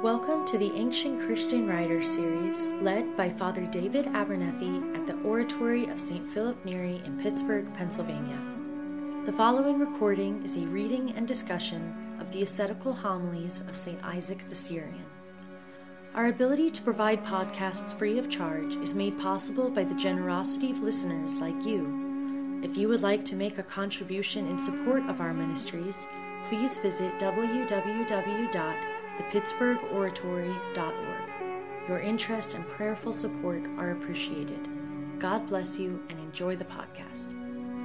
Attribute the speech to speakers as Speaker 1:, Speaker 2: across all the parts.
Speaker 1: Welcome to the Ancient Christian Writers series, led by Father David Abernethy at the Oratory of St. Philip Neri in Pittsburgh, Pennsylvania. The following recording is a reading and discussion of the ascetical homilies of St. Isaac the Syrian. Our ability to provide podcasts free of charge is made possible by the generosity of listeners like you. If you would like to make a contribution in support of our ministries, please visit www.thepittsburghoratory.org. Your interest and prayerful support are appreciated. God bless you and enjoy the podcast.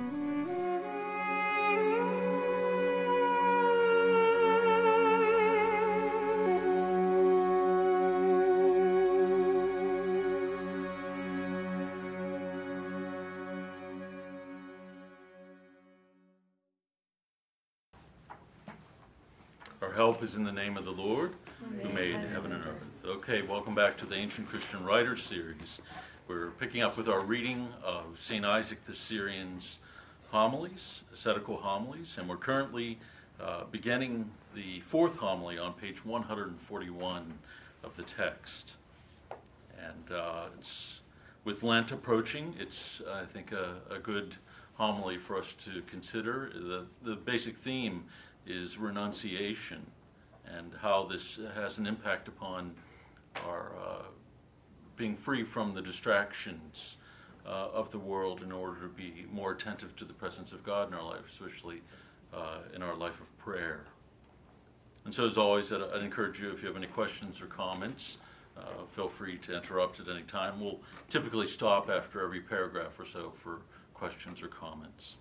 Speaker 2: Our help is in the name of the Lord, who made heaven and earth. Okay, welcome back to the Ancient Christian Writers series. We're picking up with our reading of St. Isaac the Syrian's homilies, ascetical homilies, and we're currently beginning the fourth homily on page 141 of the text. And it's with Lent approaching, it's, I think, a good homily for us to consider. The basic theme is renunciation and how this has an impact upon our being free from the distractions of the world in order to be more attentive to the presence of God in our life, especially in our life of prayer. And so as always, I'd encourage you, if you have any questions or comments, feel free to interrupt at any time. We'll typically stop after every paragraph or so for questions or comments.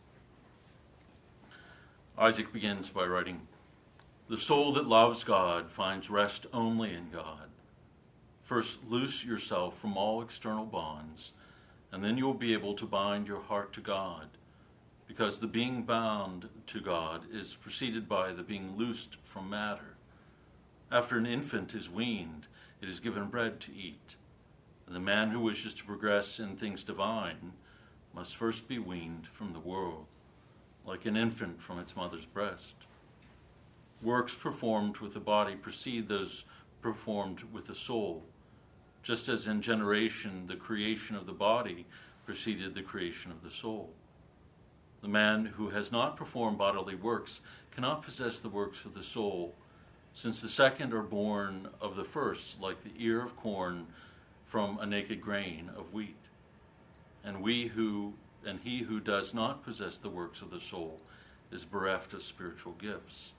Speaker 2: Isaac begins by writing, "The soul that loves God finds rest only in God. First, loose yourself from all external bonds, and then you will be able to bind your heart to God, because the being bound to God is preceded by the being loosed from matter. After an infant is weaned, it is given bread to eat, and the man who wishes to progress in things divine must first be weaned from the world, like an infant from its mother's breast. Works performed with the body precede those performed with the soul, just as in generation the creation of the body preceded the creation of the soul. The man who has not performed bodily works cannot possess the works of the soul, since the second are born of the first, like the ear of corn from a naked grain of wheat. And he who does not possess the works of the soul is bereft of spiritual gifts."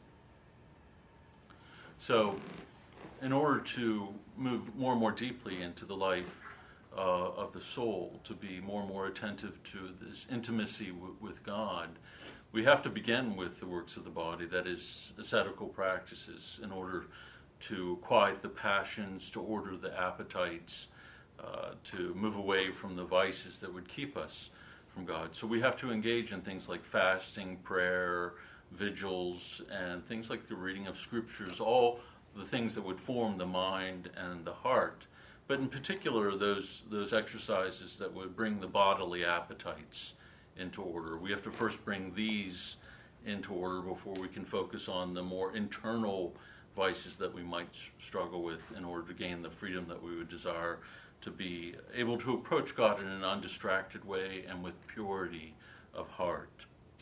Speaker 2: So, in order to move more and more deeply into the life of the soul, to be more and more attentive to this intimacy with God, we have to begin with the works of the body, that is, ascetical practices, in order to quiet the passions, to order the appetites, to move away from the vices that would keep us from God. So we have to engage in things like fasting, prayer, vigils, and things like the reading of scriptures, all the things that would form the mind and the heart. But in particular, those exercises that would bring the bodily appetites into order. We have to first bring these into order before we can focus on the more internal vices that we might struggle with in order to gain the freedom that we would desire to be able to approach God in an undistracted way and with purity of heart.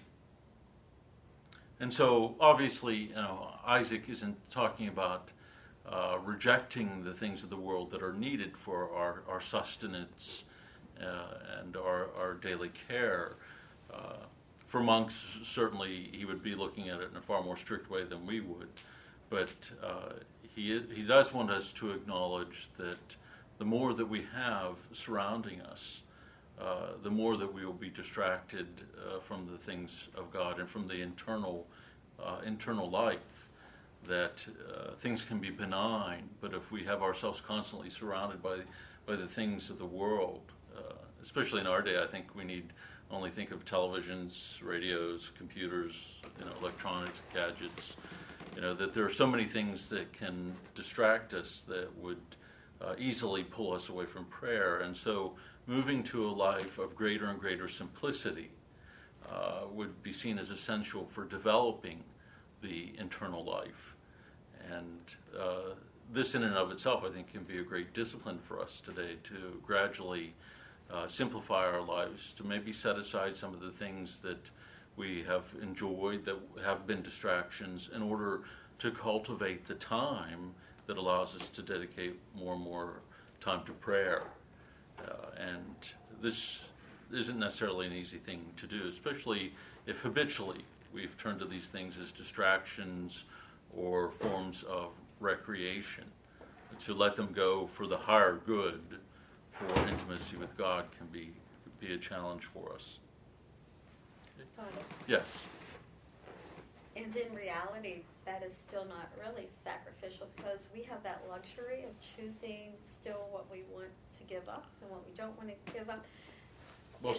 Speaker 2: And so, obviously, Isaac isn't talking about rejecting the things of the world that are needed for our sustenance and our daily care. For monks, certainly, he would be looking at it in a far more strict way than we would. But he does want us to acknowledge that the more that we have surrounding us, the more that we will be distracted from the things of God and from the internal life, that things can be benign, but if we have ourselves constantly surrounded by the things of the world, especially in our day, I think we need only think of televisions, radios, computers, electronics, gadgets, that there are so many things that can distract us that would easily pull us away from prayer. And so moving to a life of greater and greater simplicity would be seen as essential for developing the internal life. And this in and of itself, I think, can be a great discipline for us today to gradually simplify our lives, to maybe set aside some of the things that we have enjoyed that have been distractions in order to cultivate the time that allows us to dedicate more and more time to prayer. And this isn't necessarily an easy thing to do, especially if habitually we've turned to these things as distractions or forms of recreation. To let them go for the higher good, for intimacy with God, can be a challenge for us.
Speaker 3: Father,
Speaker 2: Yes.
Speaker 3: and in reality, that is still not really sacrificial, because we have that luxury of choosing still what we want to give up and what we don't want to give up.
Speaker 2: Well,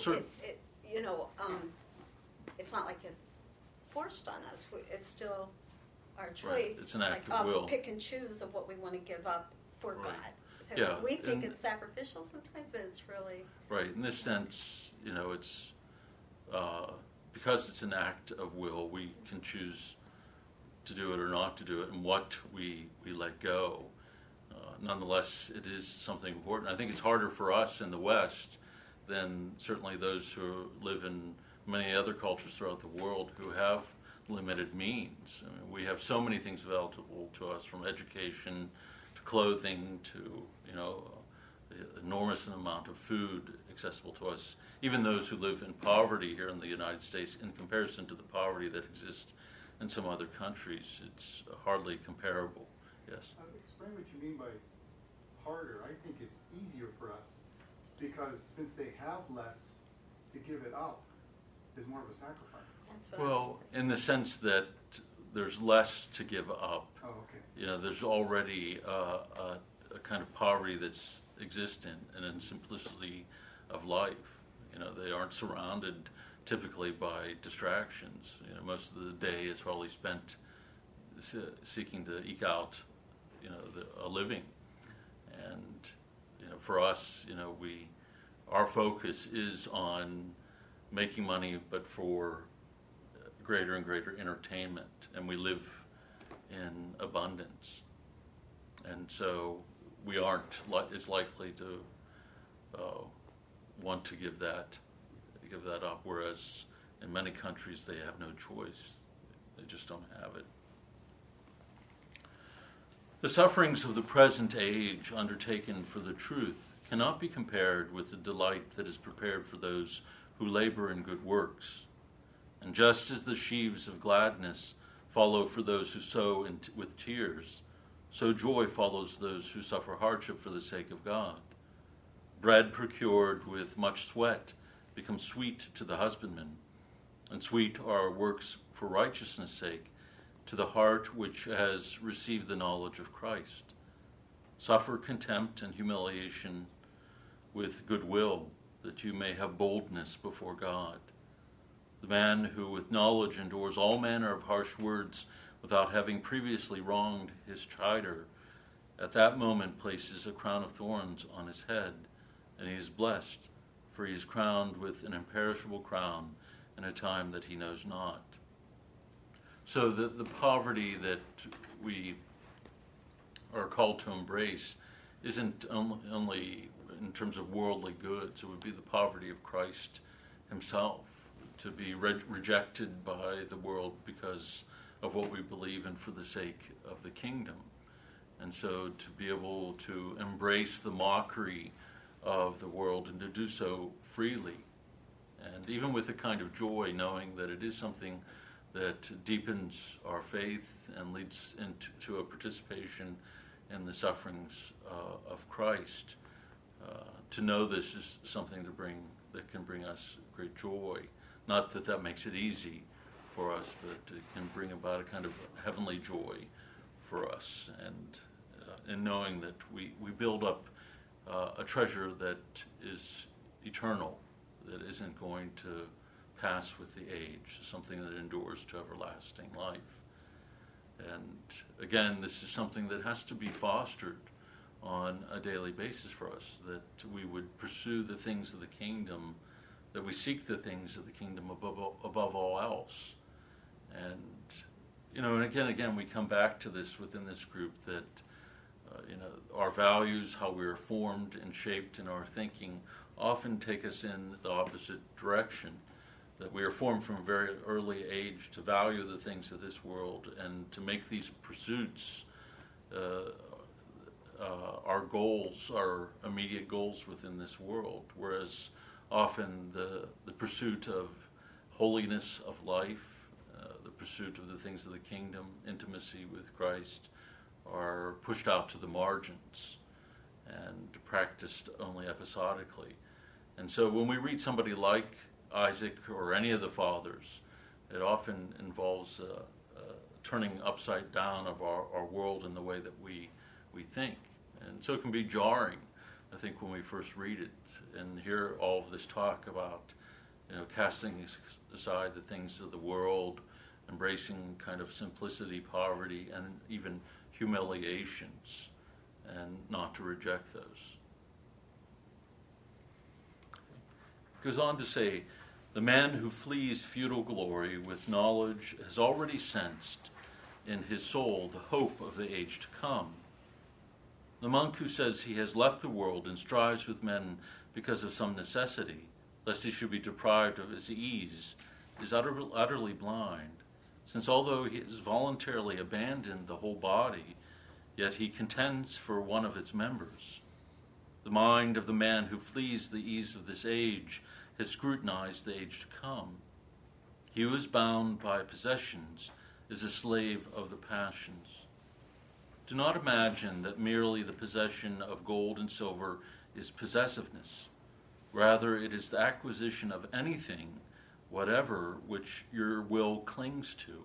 Speaker 3: it's not like it's forced on us. It's still our choice.
Speaker 2: Right. It's an act of will.
Speaker 3: Pick and choose of what we want to give up for
Speaker 2: Right.
Speaker 3: God. So
Speaker 2: Yeah,
Speaker 3: we think
Speaker 2: and-
Speaker 3: it's sacrificial sometimes, but it's really
Speaker 2: Right. In this sense, it's because it's an act of will, we can choose to do it or not to do it, and what we let go. Nonetheless, it is something important. I think it's harder for us in the West than certainly those who live in many other cultures throughout the world who have limited means. I mean, we have so many things available to us, from education to clothing to, enormous amount of food accessible to us. Even those who live in poverty here in the United States, in comparison to the poverty that exists in some other countries, it's hardly comparable. Yes?
Speaker 4: Explain what you mean by harder. I think it's easier for us because since they have less to give it up, there's more of a sacrifice.
Speaker 3: that's what
Speaker 2: Well, in the sense that there's less to give up.
Speaker 4: Oh, okay.
Speaker 2: There's already a kind of poverty that's existent and in simplicity of life. They aren't surrounded typically by distractions. Most of the day is probably spent seeking to eke out, a living. And, for us, our focus is on making money, but for greater and greater entertainment, and we live in abundance, and so we aren't as likely to want to give that up. Whereas in many countries they have no choice; they just don't have it. The sufferings of the present age, undertaken for the truth, cannot be compared with the delight that is prepared for those who labor in good works. And just as the sheaves of gladness follow for those who sow with tears, so joy follows those who suffer hardship for the sake of God. Bread procured with much sweat becomes sweet to the husbandman, and sweet are works for righteousness' sake to the heart which has received the knowledge of Christ. Suffer contempt and humiliation with goodwill, that you may have boldness before God. The man who with knowledge endures all manner of harsh words without having previously wronged his chider, at that moment places a crown of thorns on his head, and he is blessed, for he is crowned with an imperishable crown in a time that he knows not. So the poverty that we are called to embrace isn't only in terms of worldly goods. It would be the poverty of Christ himself, to be rejected by the world because of what we believe in for the sake of the kingdom. And so to be able to embrace the mockery of the world and to do so freely, and even with a kind of joy, knowing that it is something that deepens our faith and leads into a participation in the sufferings of Christ. To know this is something that can bring us great joy. Not that makes it easy for us, but it can bring about a kind of heavenly joy for us, and in knowing that we build up a treasure that is eternal, that isn't going to pass with the age, something that endures to everlasting life. And again, this is something that has to be fostered on a daily basis for us, that we would pursue the things of the kingdom, that we seek the things of the kingdom above all else. And, and again, we come back to this within this group, that Our values, how we are formed and shaped in our thinking, often take us in the opposite direction. That we are formed from a very early age to value the things of this world and to make these pursuits our goals, our immediate goals within this world. Whereas often the pursuit of holiness of life, the pursuit of the things of the kingdom, intimacy with Christ, are pushed out to the margins and practiced only episodically. And so when we read somebody like Isaac or any of the fathers, it often involves turning upside down of our world in the way that we think. And so it can be jarring, I think, when we first read it and hear all of this talk about, casting aside the things of the world, embracing kind of simplicity, poverty, and even humiliations, and not to reject those. It goes on to say, the man who flees futile glory with knowledge has already sensed in his soul the hope of the age to come. The monk who says he has left the world and strives with men because of some necessity, lest he should be deprived of his ease, is utterly blind, since although he has voluntarily abandoned the whole body, yet he contends for one of its members. The mind of the man who flees the ease of this age has scrutinized the age to come. He who is bound by possessions is a slave of the passions. Do not imagine that merely the possession of gold and silver is possessiveness. Rather, it is the acquisition of anything, whatever, which your will clings to.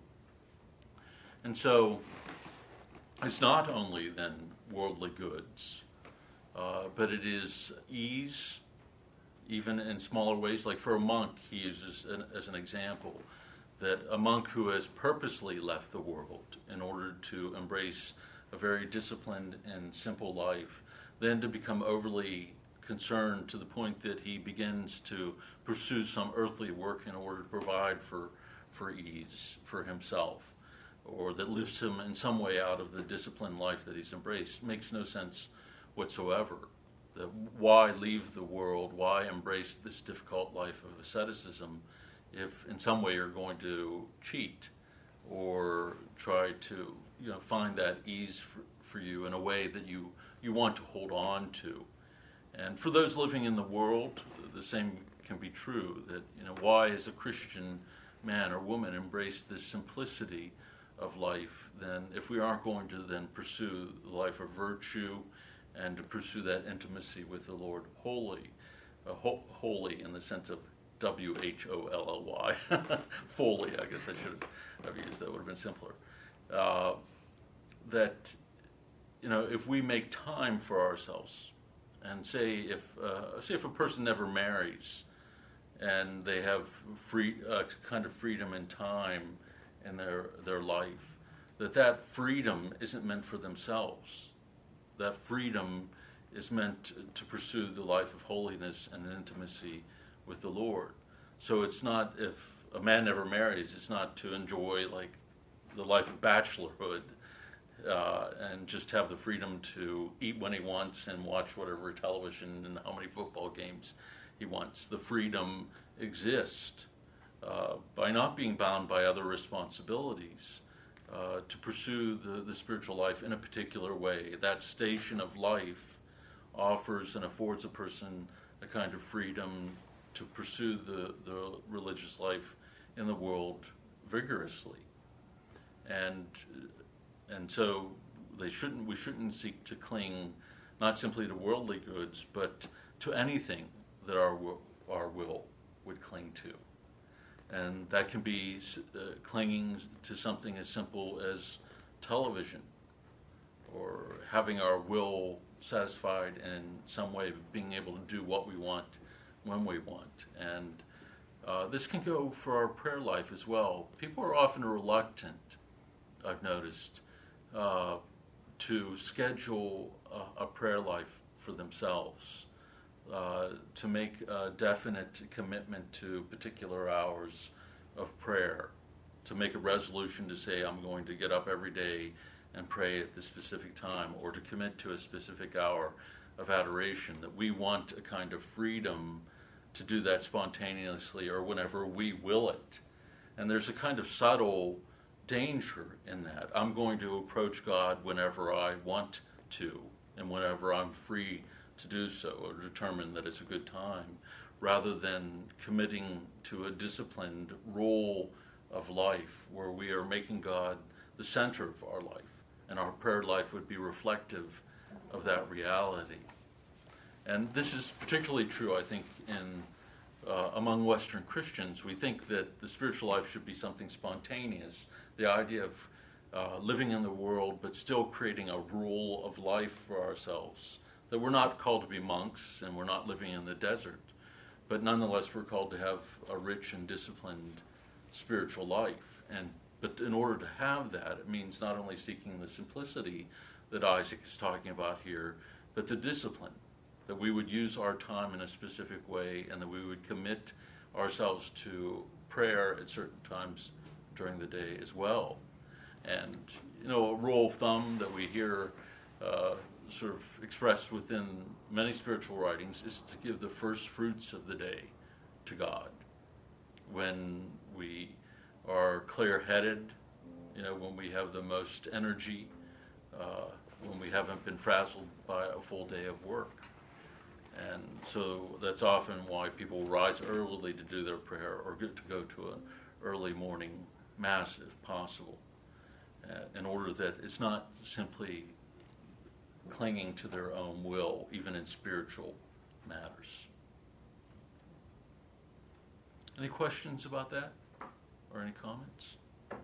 Speaker 2: And so, it's not only then worldly goods, but it is ease, even in smaller ways. Like for a monk, he uses as an example that a monk who has purposely left the world in order to embrace a very disciplined and simple life, then to become overly concerned to the point that he begins to pursue some earthly work in order to provide for ease for himself, or that lifts him in some way out of the disciplined life that he's embraced, makes no sense whatsoever. Why leave the world? Why embrace this difficult life of asceticism if in some way you're going to cheat or try to find that ease for you in a way that you want to hold on to? And for those living in the world, the same can be true, that why as a Christian man or woman embrace this simplicity of life, then if we aren't going to then pursue the life of virtue and to pursue that intimacy with the Lord holy in the sense of W-H-O-L-L-Y, fully, I guess I should have used that, would have been simpler. That, if we make time for ourselves, and say if a person never marries, and they have kind of freedom and time in their life, that freedom isn't meant for themselves. That freedom is meant to pursue the life of holiness and intimacy with the Lord. So it's not, if a man never marries, it's not to enjoy like the life of bachelorhood and just have the freedom to eat when he wants and watch whatever television and how many football games he wants. The freedom exists by not being bound by other responsibilities to pursue the spiritual life in a particular way. That station of life offers and affords a person a kind of freedom to pursue the religious life in the world vigorously. And so we shouldn't seek to cling not simply to worldly goods, but to anything that our will would cling to. And that can be clinging to something as simple as television, or having our will satisfied in some way, being able to do what we want when we want. And this can go for our prayer life as well. People are often reluctant, I've noticed, to schedule a prayer life for themselves, to make a definite commitment to particular hours of prayer, to make a resolution to say, I'm going to get up every day and pray at the specific time, or to commit to a specific hour of adoration, that we want a kind of freedom to do that spontaneously or whenever we will it. And there's a kind of subtle danger in that. I'm going to approach God whenever I want to and whenever I'm free to do so, or determine that it's a good time, rather than committing to a disciplined role of life where we are making God the center of our life, and our prayer life would be reflective of that reality. And this is particularly true, I think, in among Western Christians. We think that the spiritual life should be something spontaneous, the idea of living in the world but still creating a rule of life for ourselves, that we're not called to be monks and we're not living in the desert, but nonetheless we're called to have a rich and disciplined spiritual life. But in order to have that, it means not only seeking the simplicity that Isaac is talking about here, but the discipline, that we would use our time in a specific way and that we would commit ourselves to prayer at certain times during the day as well. And, a rule of thumb that we hear sort of expressed within many spiritual writings is to give the first fruits of the day to God. When we are clear-headed, when we have the most energy, when we haven't been frazzled by a full day of work. And so that's often why people rise early to do their prayer or get to go to an early morning mass if possible, in order that it's not simply clinging to their own will, even in spiritual matters. Any questions about that? Or any comments?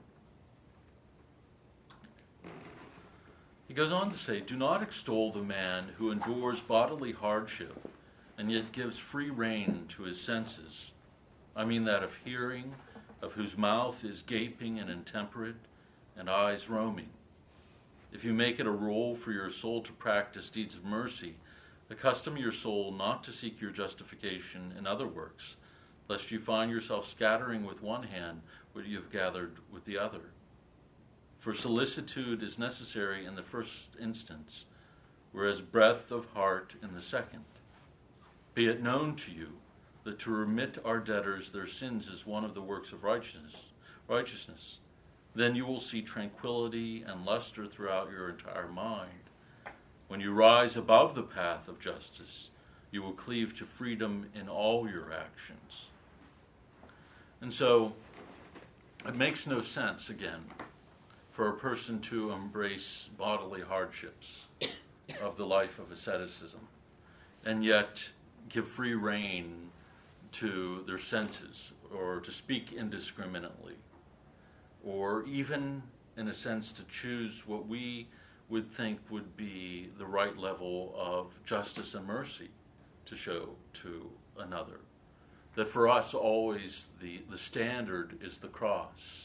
Speaker 2: He goes on to say, do not extol the man who endures bodily hardship and yet gives free rein to his senses. I mean that of hearing, of whose mouth is gaping and intemperate, and eyes roaming. If you make it a rule for your soul to practice deeds of mercy, accustom your soul not to seek your justification in other works, lest you find yourself scattering with one hand what you have gathered with the other. For solicitude is necessary in the first instance, whereas breadth of heart in the second. Be it known to you that to remit our debtors their sins is one of the works of righteousness. Then you will see tranquility and luster throughout your entire mind. When you rise above the path of justice, you will cleave to freedom in all your actions. And so, it makes no sense, again, for a person to embrace bodily hardships of the life of asceticism and yet give free rein to their senses, or to speak indiscriminately, or even, in a sense, to choose what we would think would be the right level of justice and mercy to show to another. That for us always the standard is the cross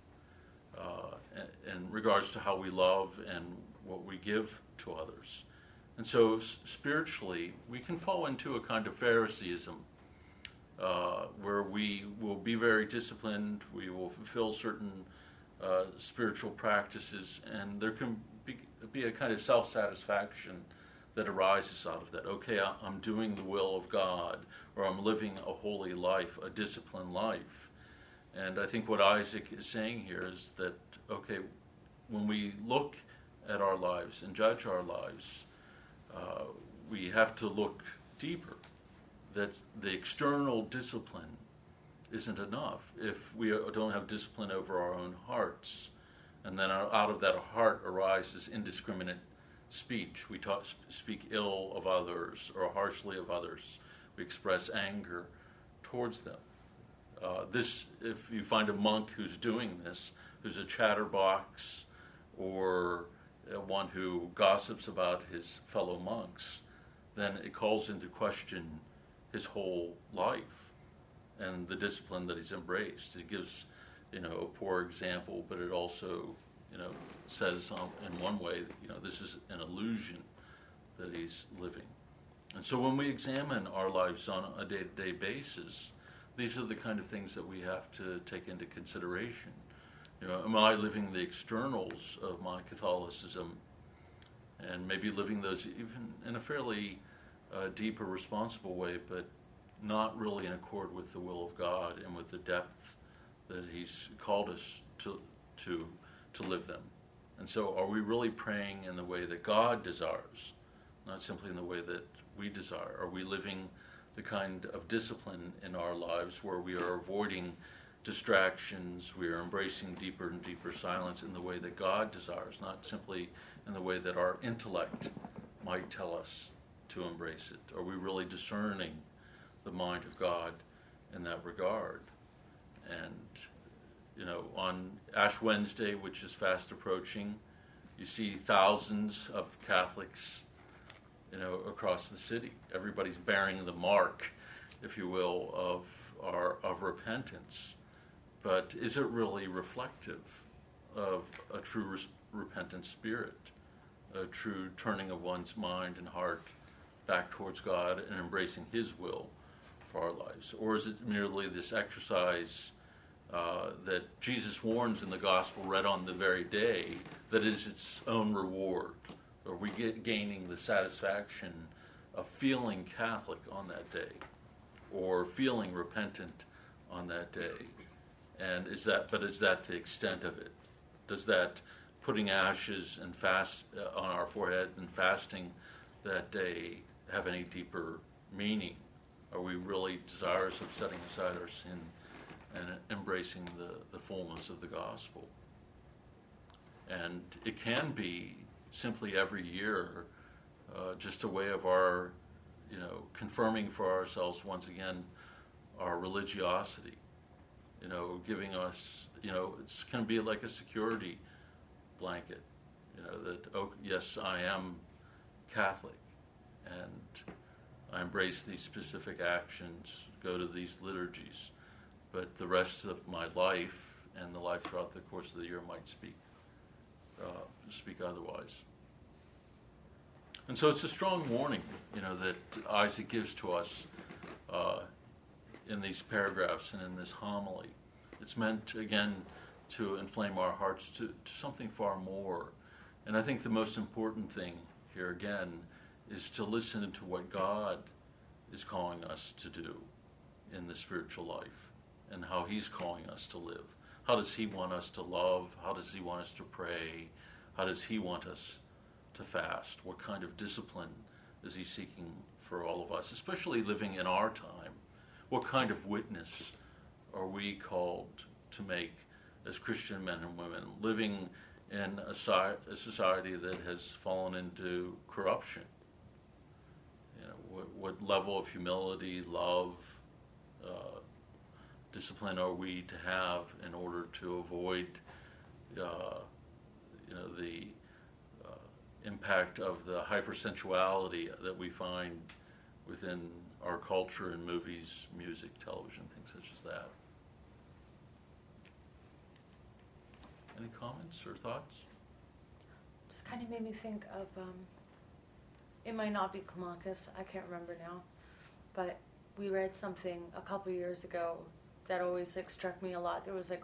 Speaker 2: in regards to how we love and what we give to others. And so spiritually, we can fall into a kind of Phariseeism where we will be very disciplined, we will fulfill certain spiritual practices, and there can be a kind of self-satisfaction that arises out of that. Okay, I'm doing the will of God, or I'm living a holy life, a disciplined life. And I think what Isaac is saying here is that, okay, when we look at our lives and judge our lives, we have to look deeper. That the external discipline isn't enough if we don't have discipline over our own hearts. And then out of that heart arises indiscriminate speech. We speak ill of others or harshly of others. We express anger towards them. If you find a monk who's doing this, who's a chatterbox, or one who gossips about his fellow monks, then it calls into question his whole life and the discipline that he's embraced. It gives, a poor example, but it also, says in one way that, this is an illusion that he's living. And so when we examine our lives on a day-to-day basis, these are the kind of things that we have to take into consideration. Am I living the externals of my Catholicism, and maybe living those even in a fairly deep or responsible way, but not really in accord with the will of God and with the depth that He's called us to live them? And so are we really praying in the way that God desires, not simply in the way that we desire? Are we living the kind of discipline in our lives where we are avoiding distractions, we are embracing deeper and deeper silence in the way that God desires, not simply in the way that our intellect might tell us to embrace it? Are we really discerning the mind of God in that regard? And on Ash Wednesday, which is fast approaching, you see thousands of Catholics, across the city. Everybody's bearing the mark, if you will, of repentance. But is it really reflective of a true repentant spirit, a true turning of one's mind and heart back towards God and embracing His will for our lives? Or is it merely this exercise that Jesus warns in the gospel read on the very day that is its own reward? Are we gaining the satisfaction of feeling Catholic on that day, or feeling repentant on that day? And is that the extent of it? Does that putting ashes and fast on our forehead and fasting that day have any deeper meaning? Are we really desirous of setting aside our sin and embracing the fullness of the gospel? And it can be simply every year just a way of our, confirming for ourselves once again our religiosity, giving us, it's going to be like a security blanket, that, oh, yes, I am Catholic, and I embrace these specific actions, go to these liturgies, but the rest of my life and the life throughout the course of the year might speak otherwise. And so it's a strong warning, that Isaac gives to us in these paragraphs and in this homily. It's meant, again, to inflame our hearts to something far more. And I think the most important thing here, again, is to listen to what God is calling us to do in the spiritual life and how He's calling us to live. How does He want us to love? How does He want us to pray? How does He want us to fast? What kind of discipline is He seeking for all of us, especially living in our time? What kind of witness are we called to make as Christian men and women, living in a society that has fallen into corruption? What level of humility, love, discipline are we to have in order to avoid the impact of the hypersensuality that we find within our culture in movies, music, television, things such as that? Any comments or thoughts?
Speaker 1: Just kind of made me think of, it might not be Climacus, I can't remember now, but we read something a couple years ago that always struck me a lot. There was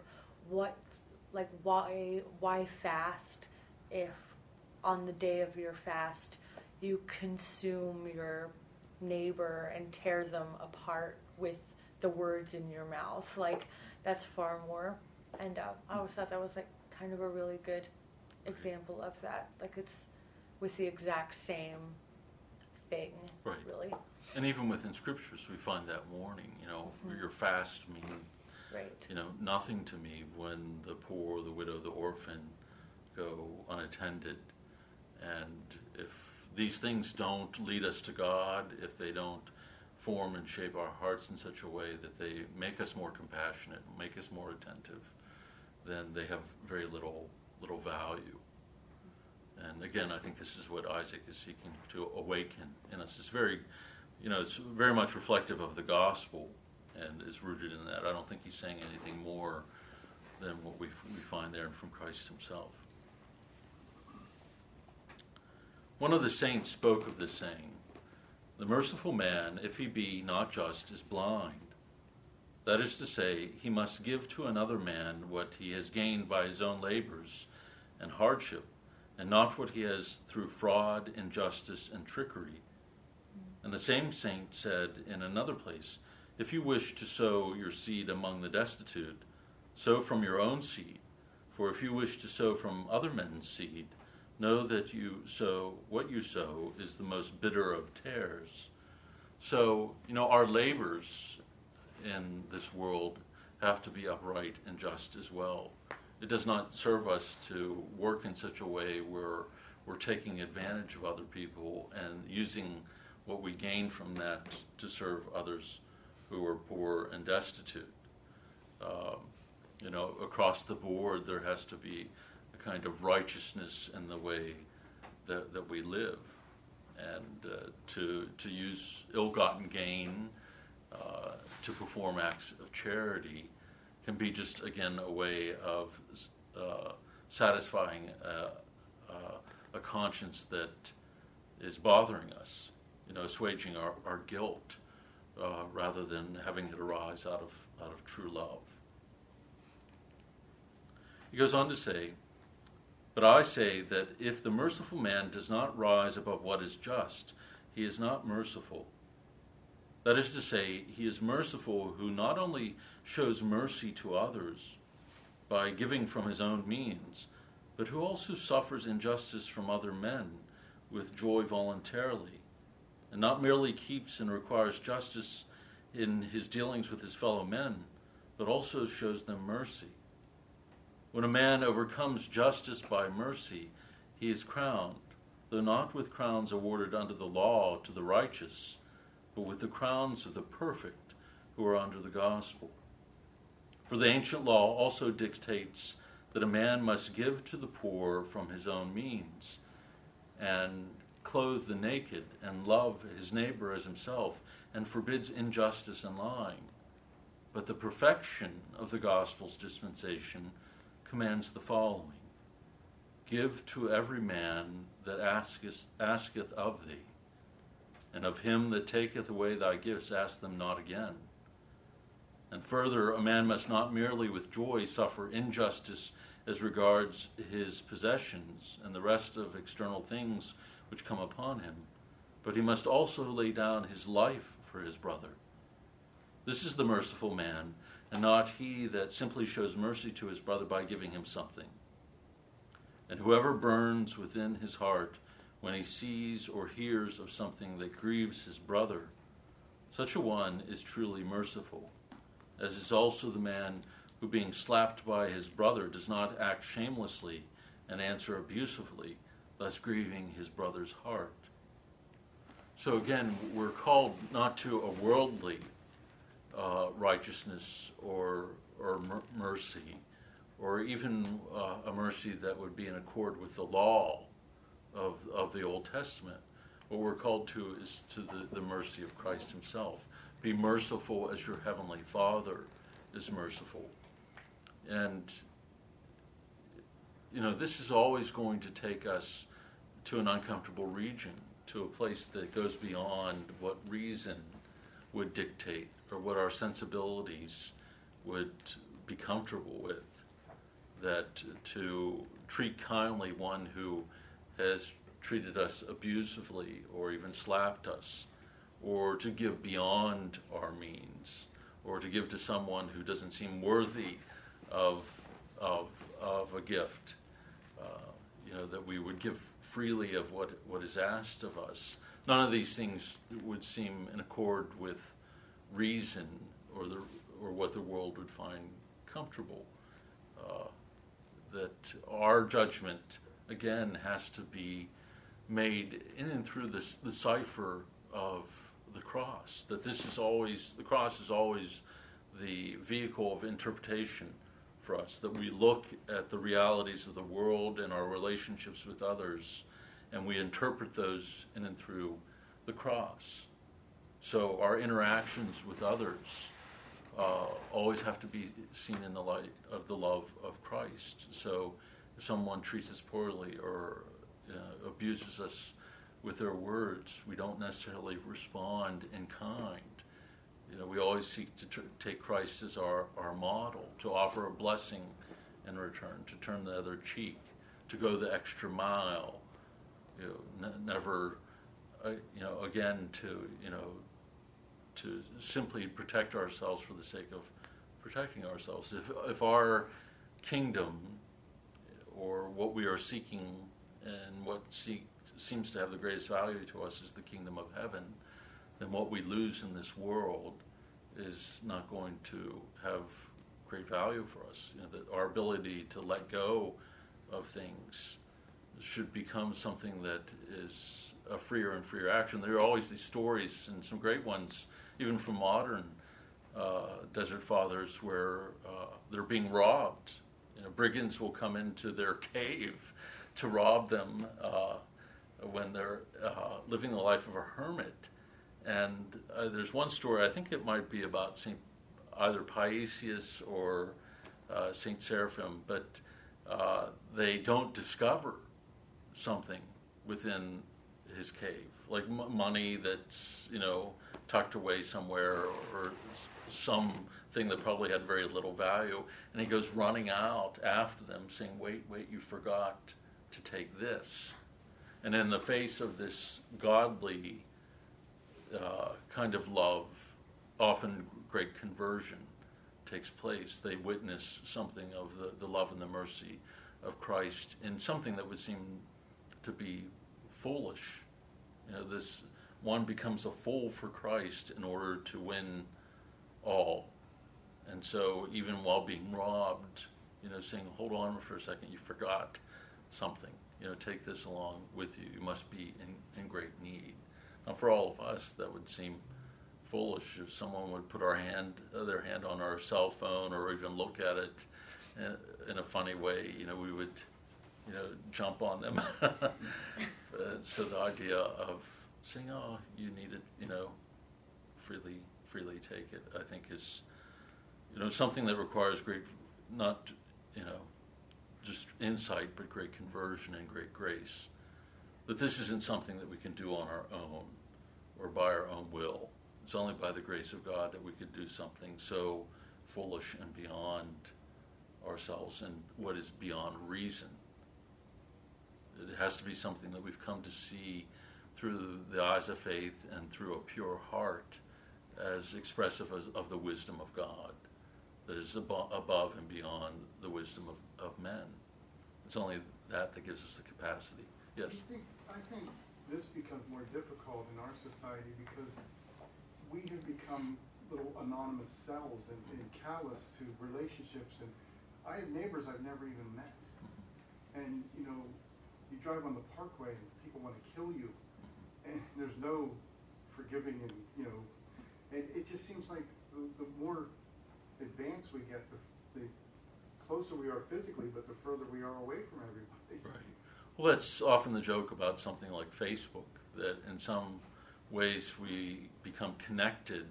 Speaker 1: why fast if on the day of your fast you consume your neighbor and tear them apart with the words in your mouth? That's far more. And I always thought that was kind of a really good example of that. It's with the exact same thing,
Speaker 2: right.
Speaker 1: Really.
Speaker 2: And even within scriptures, we find that warning. Your fast means,
Speaker 1: right.
Speaker 2: Nothing to me when the poor, the widow, the orphan go unattended. And if these things don't lead us to God, if they don't form and shape our hearts in such a way that they make us more compassionate, make us more attentive, then they have very little value. And again, I think this is what Isaac is seeking to awaken in us. It's very, it's very much reflective of the gospel and is rooted in that. I don't think he's saying anything more than what we find there from Christ Himself. One of the saints spoke of this saying, "The merciful man, if he be not just, is blind. That is to say, he must give to another man what he has gained by his own labors and hardship, and not what he has through fraud, injustice, and trickery. And the same saint said in another place, if you wish to sow your seed among the destitute, sow from your own seed. For if you wish to sow from other men's seed, know that what you sow is the most bitter of tares. So, our labors in this world have to be upright and just as well. It does not serve us to work in such a way where we're taking advantage of other people and using what we gain from that to serve others who are poor and destitute. Across the board, there has to be a kind of righteousness in the way that we live. And to use ill-gotten gain to perform acts of charity can be just, again, a way of satisfying a conscience that is bothering us, assuaging our guilt, rather than having it arise out of true love. He goes on to say, but I say that if the merciful man does not rise above what is just, he is not merciful. That is to say, he is merciful who not only shows mercy to others by giving from his own means, but who also suffers injustice from other men with joy voluntarily, and not merely keeps and requires justice in his dealings with his fellow men, but also shows them mercy. When a man overcomes justice by mercy, he is crowned, though not with crowns awarded under the law to the righteous, but with the crowns of the perfect who are under the gospel. For the ancient law also dictates that a man must give to the poor from his own means, and clothe the naked, and love his neighbor as himself, and forbids injustice and lying. But the perfection of the gospel's dispensation commands the following: give to every man that asketh of thee, and of him that taketh away thy gifts ask them not again. And further, a man must not merely with joy suffer injustice as regards his possessions and the rest of external things which come upon him, but he must also lay down his life for his brother. This is the merciful man, and not he that simply shows mercy to his brother by giving him something. And whoever burns within his heart when he sees or hears of something that grieves his brother, such a one is truly merciful, as is also the man who, being slapped by his brother, does not act shamelessly and answer abusively, thus grieving his brother's heart. So again, we're called not to a worldly righteousness or mercy, or even a mercy that would be in accord with the law of the Old Testament. What we're called to is to the mercy of Christ himself. Be merciful as your heavenly Father is merciful. And, this is always going to take us to an uncomfortable region, to a place that goes beyond what reason would dictate or what our sensibilities would be comfortable with. That to treat kindly one who has treated us abusively or even slapped us, or to give beyond our means, or to give to someone who doesn't seem worthy of a gift, that we would give freely of what is asked of us. None of these things would seem in accord with reason or what the world would find comfortable. That our judgment, again, has to be made in and through the cipher of the cross. That the cross is always the vehicle of interpretation for us. That we look at the realities of the world and our relationships with others, and we interpret those in and through the cross. So our interactions with others always have to be seen in the light of the love of Christ. So if someone treats us poorly or abuses us with their words, we don't necessarily respond in kind. we always seek to take Christ as our model, to offer a blessing in return, to turn the other cheek, to go the extra mile. Never, again, to simply protect ourselves for the sake of protecting ourselves. If our kingdom, or what we are seeking, and what seems to have the greatest value to us is the kingdom of heaven, then what we lose in this world is not going to have great value for us. That our ability to let go of things should become something that is a freer and freer action. There are always these stories, and some great ones, even from modern Desert Fathers, where they're being robbed. Brigands will come into their cave to rob them when they're living the life of a hermit. And there's one story, I think it might be about either Paisius or Saint Seraphim, but they don't discover something within his cave, like money that's tucked away somewhere, or something that probably had very little value, and he goes running out after them saying, wait, you forgot to take this. And in the face of this godly kind of love, often great conversion takes place. They witness something of the love and the mercy of Christ in something that would seem to be foolish. This one becomes a fool for Christ in order to win all. And so even while being robbed, saying, hold on for a second, you forgot something. Take this along with you. You must be in great need. Now, for all of us, that would seem foolish if someone would put their hand on our cell phone, or even look at it in a funny way. We would, jump on them. So the idea of saying, "Oh, you need it," freely take it, I think is, something that requires great, not, just insight, but great conversion and great grace. But this isn't something that we can do on our own or by our own will. It's only by the grace of God that we could do something so foolish and beyond ourselves and what is beyond reason. It has to be something that we've come to see through the eyes of faith and through a pure heart as expressive of the wisdom of God, that is above and beyond the wisdom of men. It's only that gives us the capacity. Yes?
Speaker 4: I think this becomes more difficult in our society because we have become little anonymous cells and callous to relationships. And I have neighbors I've never even met. And, you drive on the parkway and people want to kill you. And there's no forgiving and, it just seems like the more advanced we get, the closer we are physically, but the further we are away from everybody.
Speaker 2: Right. Well, that's often the joke about something like Facebook, that in some ways we become connected,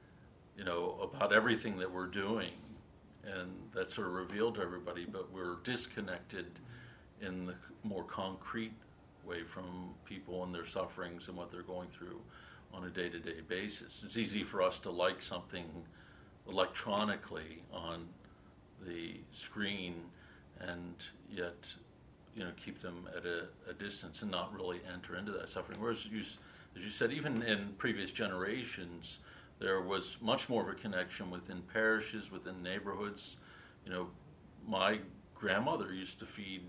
Speaker 2: about everything that we're doing, and that's sort of revealed to everybody, but we're disconnected in the more concrete way from people and their sufferings and what they're going through on a day-to-day basis. It's easy for us to like something electronically on the screen and yet keep them at a distance and not really enter into that suffering. Whereas, as you said, even in previous generations, there was much more of a connection within parishes, within neighborhoods. My grandmother used to feed,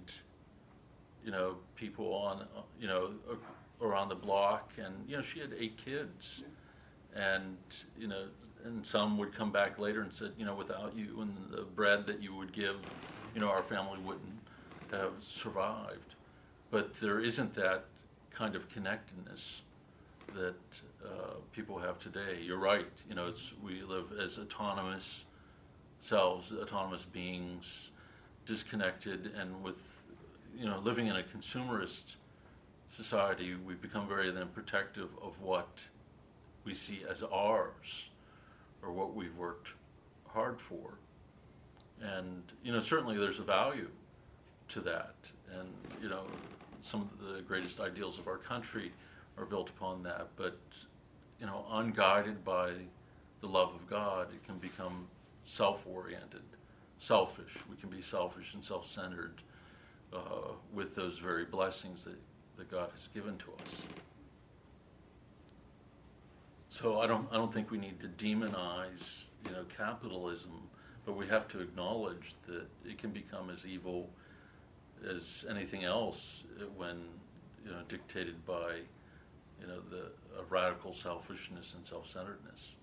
Speaker 2: people on, around the block, and, she had 8 kids. And, and some would come back later and said, without you and the bread that you would give, our family wouldn't have survived. But there isn't that kind of connectedness that people have today. You're right. We live as autonomous selves, autonomous beings, disconnected, and with, living in a consumerist society, we become very then protective of what we see as ours, or what we've worked hard for. And, certainly there's a value to that. And, some of the greatest ideals of our country are built upon that. But, unguided by the love of God, it can become self-oriented, selfish. We can be selfish and self-centered with those very blessings that God has given to us. So I don't think we need to demonize, capitalism, but we have to acknowledge that it can become as evil as anything else when dictated by a radical selfishness and self-centeredness.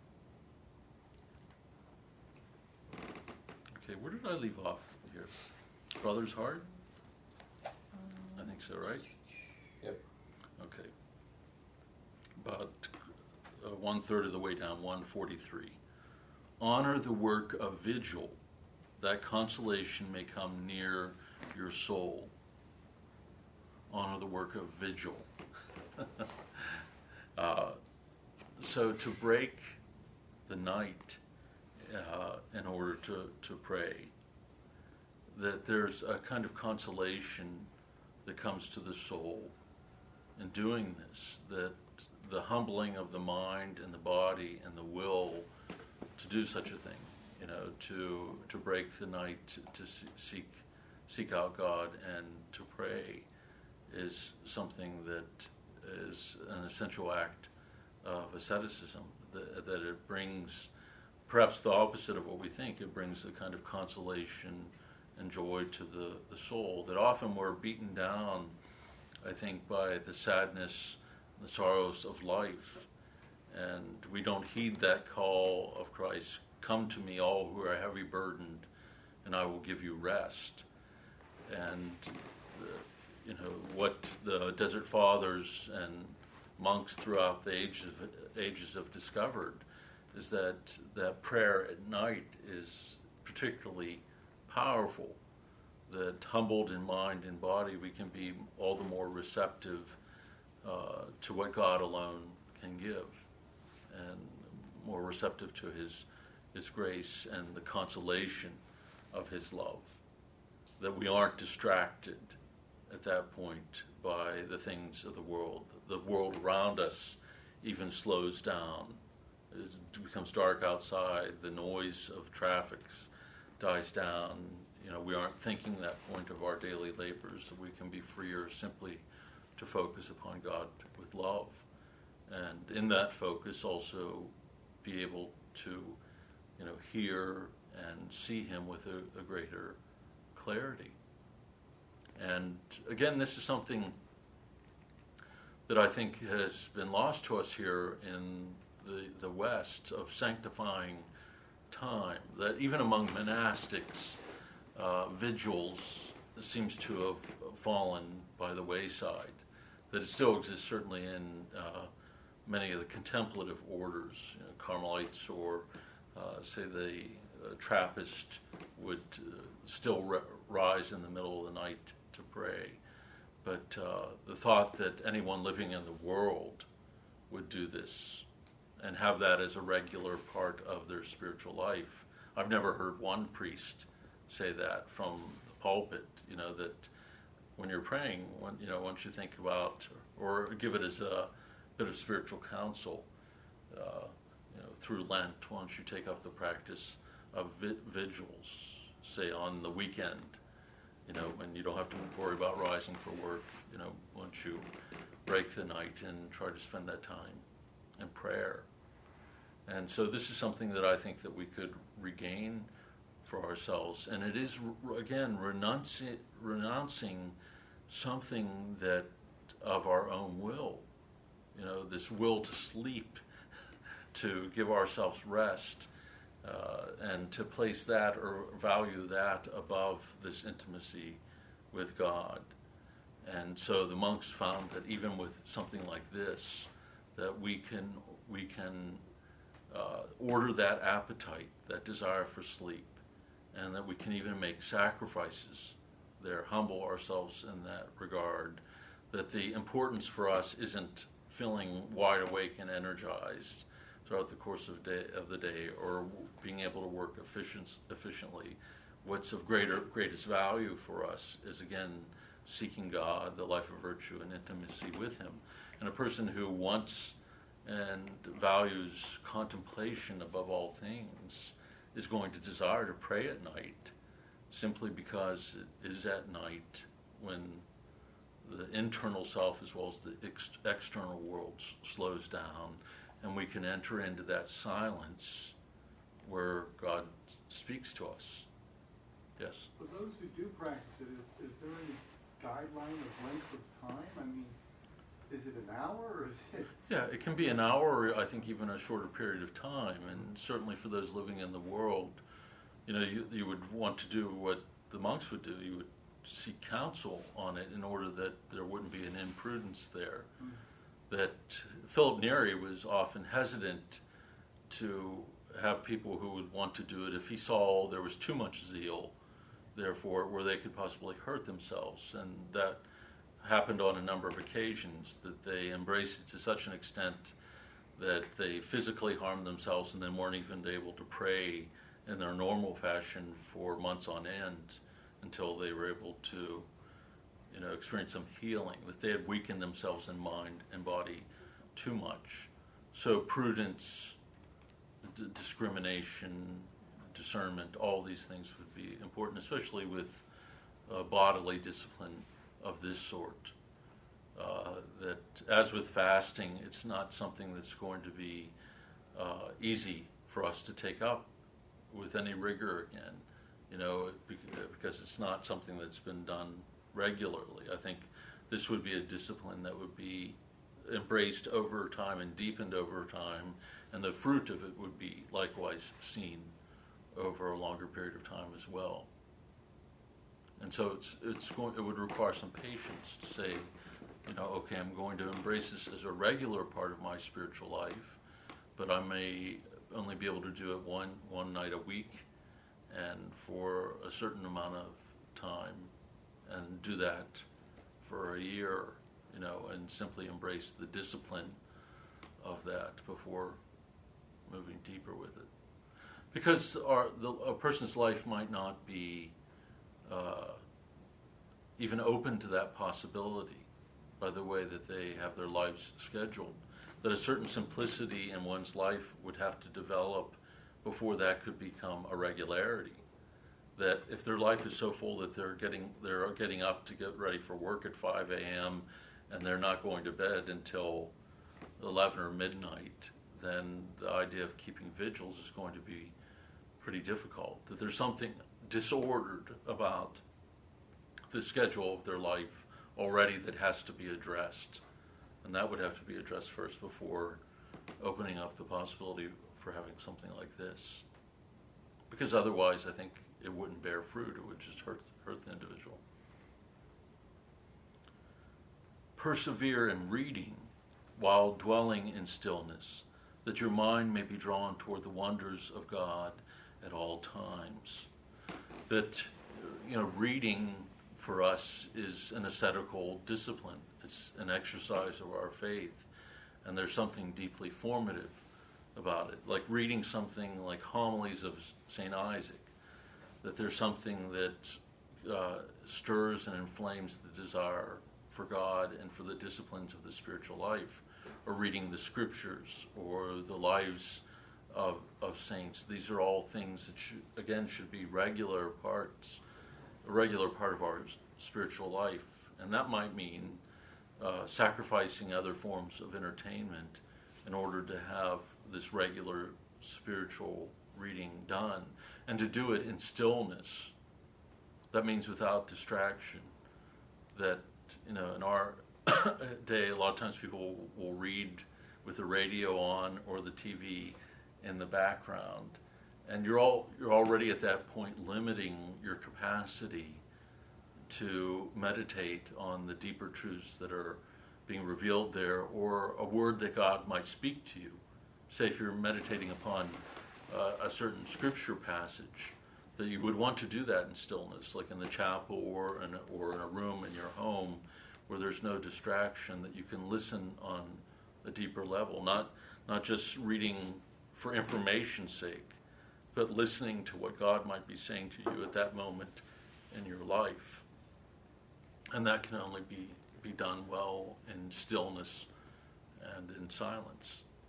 Speaker 2: Okay, where did I leave off here? Brother's heart? I think so, right?
Speaker 5: Yep.
Speaker 2: Okay. About 1/3 of the way down, 143. Honor the work of vigil, that consolation may come near your soul. Honor the work of vigil. So to break the night in order to pray, that there's a kind of consolation that comes to the soul in doing this, that the humbling of the mind and the body and the will to do such a thing, to break the night, to seek out God and to pray, is something that is an essential act of asceticism, that it brings perhaps the opposite of what we think. It brings a kind of consolation and joy to the soul, that often we're beaten down, I think, by the sadness, the sorrows of life, and we don't heed that call of Christ. Come to me, all who are heavy burdened, and I will give you rest. And what the Desert Fathers and monks throughout the ages have discovered is that prayer at night is particularly powerful. That humbled in mind and body, we can be all the more receptive to what God alone can give, and more receptive to His grace and the consolation of His love. That we aren't distracted at that point by the things of the world. The world around us even slows down. It becomes dark outside. The noise of traffic dies down. We aren't thinking that point of our daily labors, that we can be freer simply to focus upon God with love. And in that focus also be able to, hear and see Him with a greater clarity. And again, this is something that I think has been lost to us here in the West, of sanctifying time, that even among monastics, vigils seems to have fallen by the wayside, that it still exists certainly in many of the contemplative orders, Carmelites, or say the Trappist would still rise in the middle of the night to pray. But the thought that anyone living in the world would do this and have that as a regular part of their spiritual life. I've never heard one priest say that from the pulpit, that when you're praying, once you think about, or give it as a bit of spiritual counsel, through Lent, once you take up the practice of vigils, say on the weekend, when you don't have to worry about rising for work, once you break the night and try to spend that time in prayer. And so this is something that I think that we could regain for ourselves. And it is, again, renouncing something that of our own will, this will to sleep, to give ourselves rest, and to place that or value that above this intimacy with God. And so the monks found that even with something like this, that we can order that appetite, that desire for sleep, and that we can even make sacrifices there, humble ourselves in that regard, that the importance for us isn't feeling wide awake and energized throughout the course of the day, or being able to work efficiently. What's of greatest value for us is, again, seeking God, the life of virtue and intimacy with Him. And a person who wants and values contemplation above all things is going to desire to pray at night, simply because it is at night when the internal self as well as the external world slows down, and we can enter into that silence where God speaks to us. Yes?
Speaker 4: For those who do practice it, is there any guideline of length of time? I mean, is it an hour or is it?
Speaker 2: Yeah, it can be an hour, or I think even a shorter period of time. And certainly for those living in the world, you would want to do what the monks would do. You would seek counsel on it in order that there wouldn't be an imprudence there. That Philip Neri was often hesitant to have people who would want to do it if he saw there was too much zeal, therefore, where they could possibly hurt themselves. And that happened on a number of occasions, that they embraced it to such an extent that they physically harmed themselves and then weren't even able to pray in their normal fashion for months on end until they were able to experience some healing, that they had weakened themselves in mind and body too much. So prudence, discrimination, discernment, all these things would be important, especially with bodily discipline of this sort. That, as with fasting, it's not something that's going to be easy for us to take up with any rigor again, because it's not something that's been done regularly. I think this would be a discipline that would be embraced over time and deepened over time, and the fruit of it would be likewise seen over a longer period of time as well. And so it would require some patience to say, okay, I'm going to embrace this as a regular part of my spiritual life, but I may only be able to do it one night a week and for a certain amount of time, and do that for a year, and simply embrace the discipline of that before moving deeper with it. Because a person's life might not be even open to that possibility by the way that they have their lives scheduled, that a certain simplicity in one's life would have to develop before that could become a regularity. That if their life is so full that they're getting up to get ready for work at 5 a.m. and they're not going to bed until 11 or midnight, then the idea of keeping vigils is going to be pretty difficult. That there's something disordered about the schedule of their life already that has to be addressed. And that would have to be addressed first before opening up the possibility for having something like this. Because otherwise, I think it wouldn't bear fruit. It would just hurt the individual. Persevere in reading while dwelling in stillness, that your mind may be drawn toward the wonders of God at all times. That, reading for us is an ascetical discipline. It's an exercise of our faith. And there's something deeply formative about it. Like reading something like Homilies of St. Isaac, that there's something that stirs and inflames the desire for God and for the disciplines of the spiritual life, or reading the scriptures or the lives of saints. These are all things that should be a regular part of our spiritual life. And that might mean sacrificing other forms of entertainment in order to have this regular spiritual reading done, and to do it in stillness. That means without distraction. That, in our day, a lot of times people will read with the radio on or the TV in the background, and you're already at that point limiting your capacity to meditate on the deeper truths that are being revealed there, or a word that God might speak to you. Say if you're meditating upon a certain scripture passage, that you would want to do that in stillness, like in the chapel or in a room in your home where there's no distraction, that you can listen on a deeper level, not just reading for information's sake, but listening to what God might be saying to you at that moment in your life. And that can only be done well in stillness and in silence.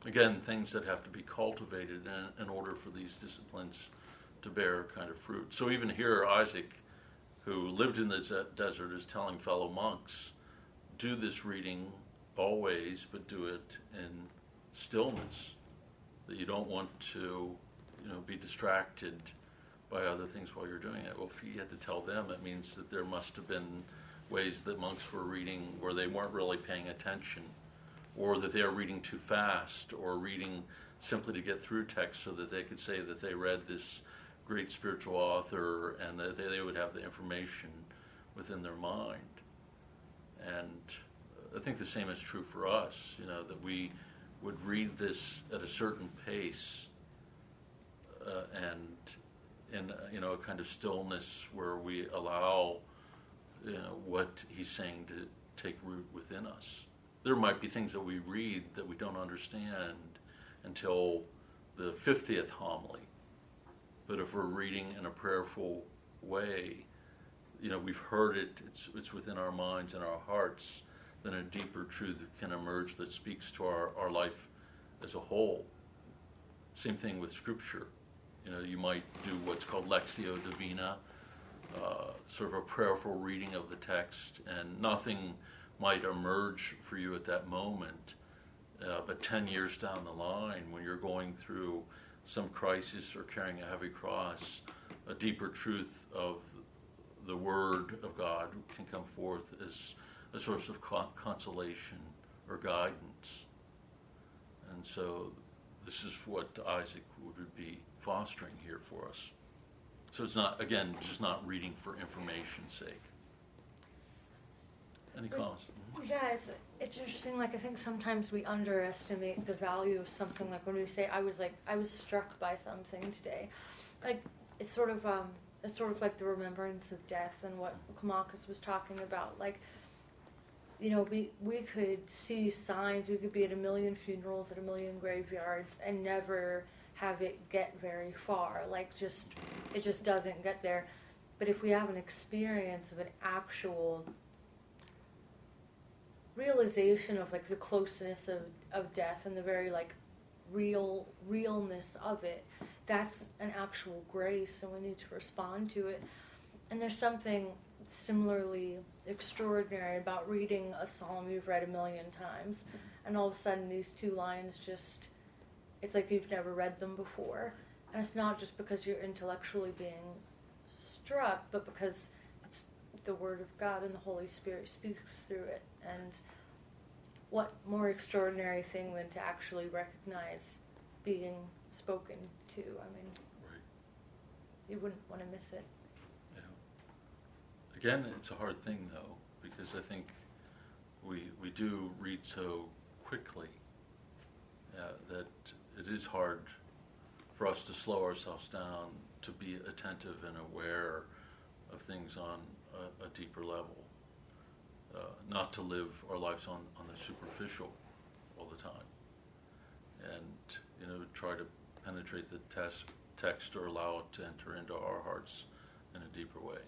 Speaker 2: again, things that have to be cultivated in order for these disciplines to bear kind of fruit. So even here, Isaac, who lived in the desert, is telling fellow monks, do this reading always, but do it in stillness, that you don't want to, be distracted by other things while you're doing it. Well, if he had to tell them, it means that there must have been ways that monks were reading where they weren't really paying attention, or that they are reading too fast, or reading simply to get through text so that they could say that they read this great spiritual author and that they would have the information within their mind. And I think the same is true for us, that we would read this at a certain pace and in a kind of stillness where we allow what he's saying to take root within us. There might be things that we read that we don't understand until the 50th homily. But if we're reading in a prayerful way, we've heard it, it's within our minds and our hearts, then a deeper truth can emerge that speaks to our life as a whole. Same thing with Scripture. You might do what's called Lectio Divina, sort of a prayerful reading of the text, and nothing might emerge for you at that moment. But 10 years down the line, when you're going through some crisis or carrying a heavy cross, a deeper truth of the Word of God can come forth as a source of consolation or guidance. And so this is what Isaac would be fostering here for us. So it's not, again, just not reading for information's sake. Any comments?
Speaker 1: Yeah, it's interesting. Like, I think sometimes we underestimate the value of something. Like when we say, I was struck by something today. Like it's sort of like the remembrance of death and what Climacus was talking about. Like, we could see signs. We could be at a million funerals, at a million graveyards, and never have it get very far. Like, it just doesn't get there. But if we have an experience of an actual realization of like the closeness of death and the very like realness of it, that's an actual grace, and we need to respond to it. And there's something similarly extraordinary about reading a psalm you've read a million times, and all of a sudden these two lines it's like you've never read them before. And it's not just because you're intellectually being struck, but because it's the Word of God and the Holy Spirit speaks through it. And what more extraordinary thing than to actually recognize being spoken to? I mean,
Speaker 2: right.
Speaker 1: You wouldn't want to miss it.
Speaker 2: Yeah. Again, it's a hard thing, though, because I think we do read so quickly that it is hard for us to slow ourselves down, to be attentive and aware of things on a deeper level, not to live our lives on the superficial all the time, and try to penetrate the text or allow it to enter into our hearts in a deeper way.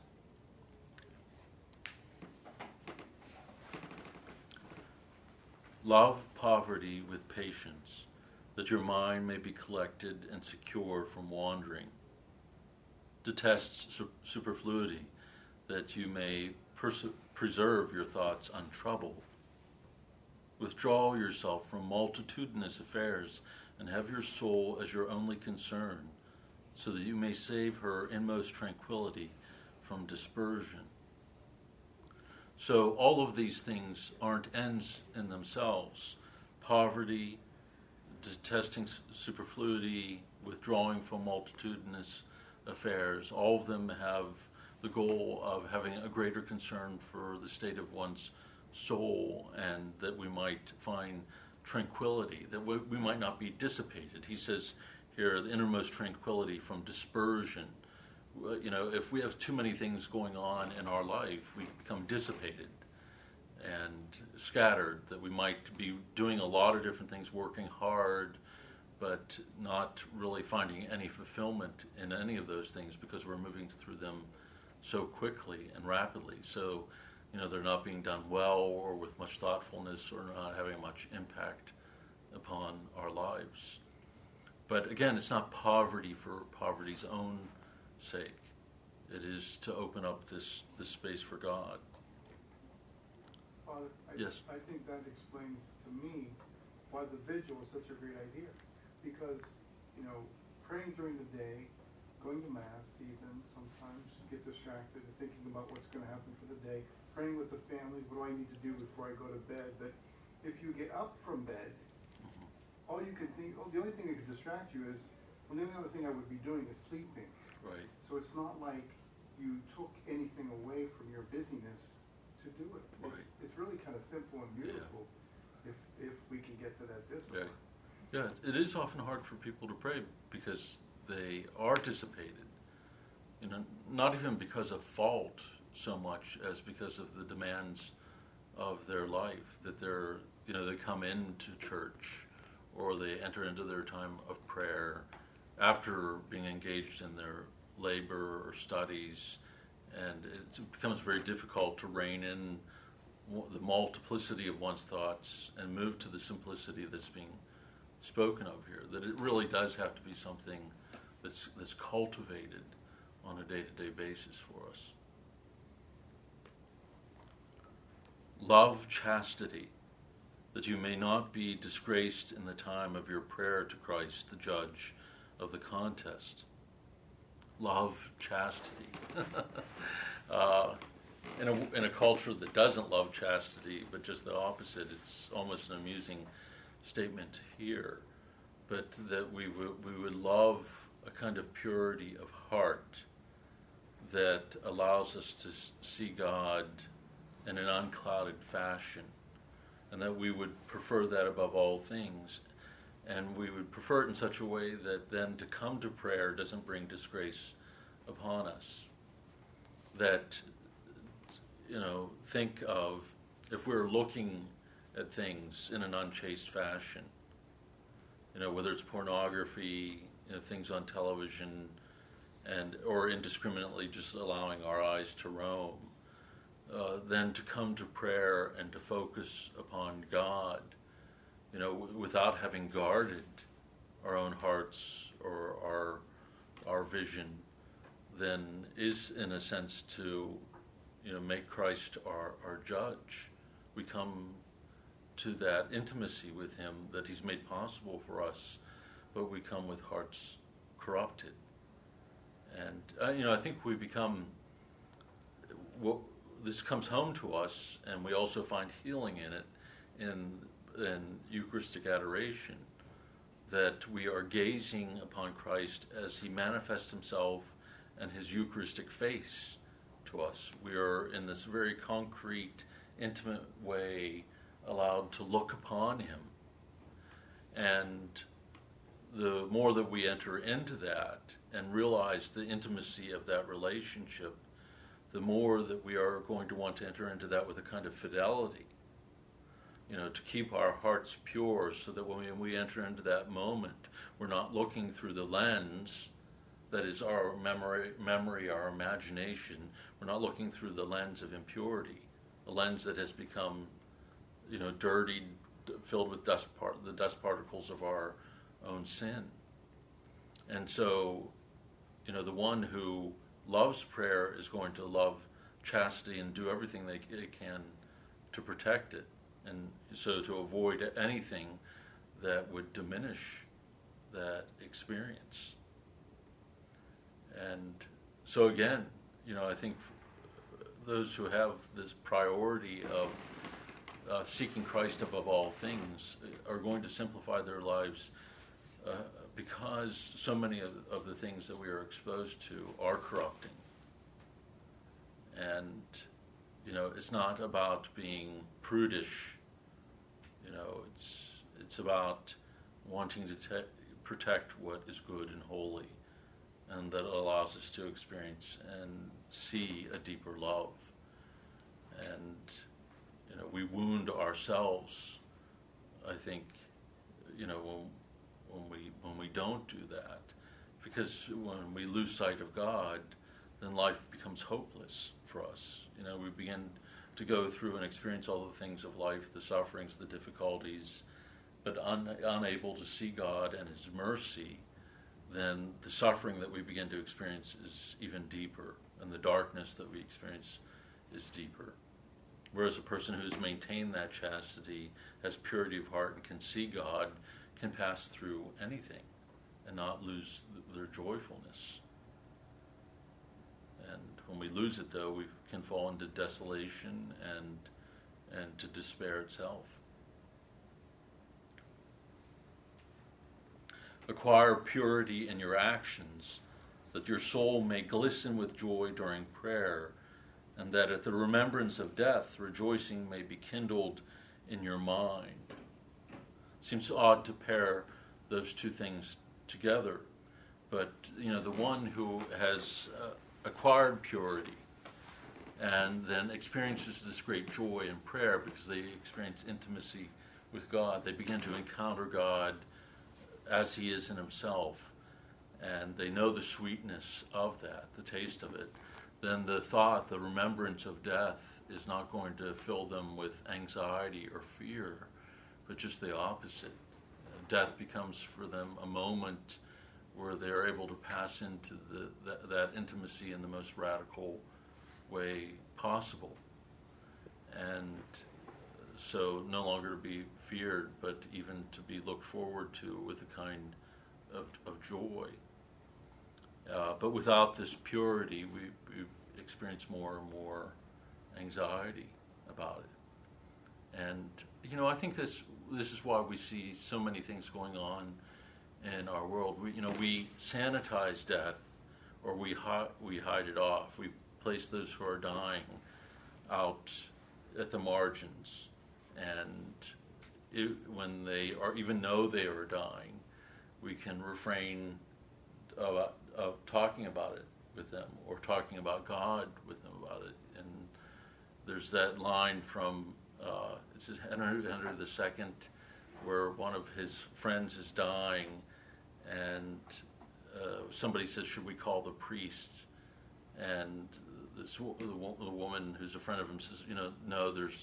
Speaker 2: Love poverty with patience, that your mind may be collected and secure from wandering. Detest superfluity, that you may preserve your thoughts untroubled. Withdraw yourself from multitudinous affairs and have your soul as your only concern, so that you may save her inmost tranquility from dispersion. So all of these things aren't ends in themselves. Poverty, detesting superfluity, withdrawing from multitudinous affairs, all of them have the goal of having a greater concern for the state of one's soul, and that we might find tranquility, that we might not be dissipated. He says here, the innermost tranquility from dispersion. If we have too many things going on in our life, we become dissipated and scattered, that we might be doing a lot of different things, working hard, but not really finding any fulfillment in any of those things because we're moving through them so quickly and rapidly. So, they're not being done well or with much thoughtfulness or not having much impact upon our lives. But again, it's not poverty for poverty's own sake. It is to open up this space for God.
Speaker 4: Father,
Speaker 2: Yes.
Speaker 4: I think that explains to me why the vigil is such a great idea. Because, praying during the day, going to Mass even, sometimes get distracted and thinking about what's going to happen for the day, praying with the family, what do I need to do before I go to bed? But if you get up from bed, all you can think, the only thing that could distract you is, the only other thing I would be doing is sleeping.
Speaker 2: Right.
Speaker 4: So it's not like you took anything away from your busyness to do it.
Speaker 2: Right.
Speaker 4: It's really kind of simple and beautiful if we can get to that discipline.
Speaker 2: Yeah, it is often hard for people to pray because they are dissipated. Not even because of fault so much as because of the demands of their life, that they come into church or they enter into their time of prayer after being engaged in their labor or studies, and it becomes very difficult to rein in the multiplicity of one's thoughts and move to the simplicity that's being spoken of here, that it really does have to be something that's cultivated on a day-to-day basis for us. Love chastity, that you may not be disgraced in the time of your prayer to Christ, the judge of the contest. Love chastity. In a culture that doesn't love chastity, but just the opposite, it's almost an amusing statement here. But that we would love a kind of purity of heart that allows us to see God in an unclouded fashion, and that we would prefer that above all things. And we would prefer it in such a way that then to come to prayer doesn't bring disgrace upon us. That, think of if we're looking at things in an unchaste fashion, whether it's pornography, things on television, or indiscriminately just allowing our eyes to roam, then to come to prayer and to focus upon God, without having guarded our own hearts or our vision, then is in a sense to make Christ our judge. We come to that intimacy with him that he's made possible for us, but we come with hearts corrupted. And I think we become, this comes home to us, and we also find healing in it in Eucharistic adoration, that we are gazing upon Christ as he manifests himself and his Eucharistic face to us. We are in this very concrete, intimate way allowed to look upon him. And the more that we enter into that and realize the intimacy of that relationship, the more that we are going to want to enter into that with a kind of fidelity, to keep our hearts pure, so that when we enter into that moment, we're not looking through the lens that is our memory, our imagination. We're not looking through the lens of impurity, a lens that has become, dirtied, filled with the dust particles of our own sin. And so, the one who loves prayer is going to love chastity and do everything they can to protect it, and so to avoid anything that would diminish that experience. And so again, I think those who have this priority of seeking Christ above all things are going to simplify their lives because so many of the things that we are exposed to are corrupting. And, it's not about being prudish. It's about wanting to protect what is good and holy, and that allows us to experience and see a deeper love. And, we wound ourselves, I think, when we don't do that, because when we lose sight of God, then life becomes hopeless for us. We begin to go through and experience all the things of life, the sufferings, the difficulties, but unable to see God and His mercy, then the suffering that we begin to experience is even deeper, and the darkness that we experience is deeper. Whereas a person who has maintained that chastity, has purity of heart, and can see God, can pass through anything and not lose their joyfulness. And when we lose it, though, we can fall into desolation and to despair itself. Acquire purity in your actions, that your soul may glisten with joy during prayer, and that at the remembrance of death, rejoicing may be kindled in your mind. Seems odd to pair those two things together, but the one who has acquired purity and then experiences this great joy in prayer because they experience intimacy with God, they begin to encounter God as He is in Himself, and they know the sweetness of that, the taste of it, then the thought, the remembrance of death is not going to fill them with anxiety or fear, but just the opposite. Death becomes for them a moment where they're able to pass into that intimacy in the most radical way possible. And so no longer to be feared, but even to be looked forward to with a kind of joy. But without this purity, we experience more and more anxiety about it. And I think this is why we see so many things going on in our world. We sanitize death, or we hide it off. We place those who are dying out at the margins, and when they are, even know they are dying, we can refrain of talking about it with them, or talking about God with them about it. And there's that line from it's Henry II, where one of his friends is dying, and somebody says, "Should we call the priest?" And the woman who's a friend of him says, "No, there's,